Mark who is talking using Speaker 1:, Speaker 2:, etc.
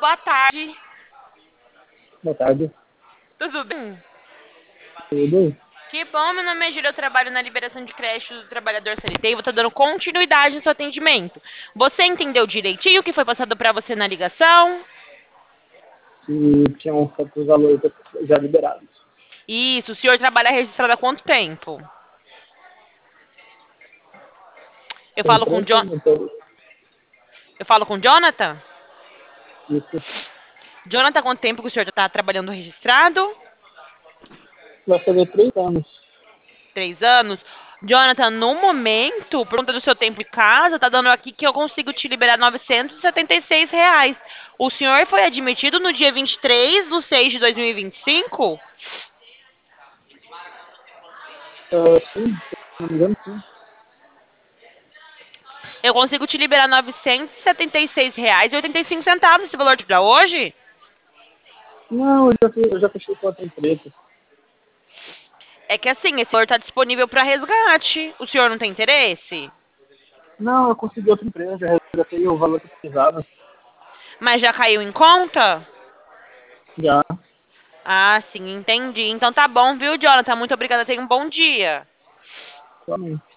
Speaker 1: boa tarde.
Speaker 2: Boa tarde.
Speaker 1: Tudo bem?
Speaker 2: Tudo?
Speaker 1: Que bom, meu nome é Júlia, eu trabalho na liberação de crédito do trabalhador CLT e vou estar dando continuidade no seu atendimento. Você entendeu direitinho o que foi passado para você na ligação?
Speaker 2: Que tinham certos valores já liberados.
Speaker 1: Isso, o senhor trabalha registrado há quanto tempo? Eu
Speaker 2: Tem
Speaker 1: falo com
Speaker 2: 3 anos, então,
Speaker 1: Eu falo com o Jonathan?
Speaker 2: isso
Speaker 1: Jonathan, quanto tempo que o senhor está trabalhando registrado?
Speaker 2: vai fazer 3 anos.
Speaker 1: 3 anos. Jonathan, no momento, por conta do seu tempo em casa, tá dando aqui que eu consigo te liberar R$ 976. O senhor foi admitido no dia 23/6 de 2025?
Speaker 2: Sim, se não me engano, sim.
Speaker 1: Eu consigo te liberar R$ 976,85 esse valor para hoje?
Speaker 2: Não, eu já fechei com outra empresa.
Speaker 1: É que assim, esse valor está disponível para resgate. O senhor não tem interesse?
Speaker 2: Não, eu consegui outra empresa, já resgatei o valor que eu precisava.
Speaker 1: Mas já caiu em conta?
Speaker 2: Já,
Speaker 1: Ah, sim, entendi. Então tá bom, viu, Jonathan? Muito obrigada. Tenha um bom dia.
Speaker 2: somente.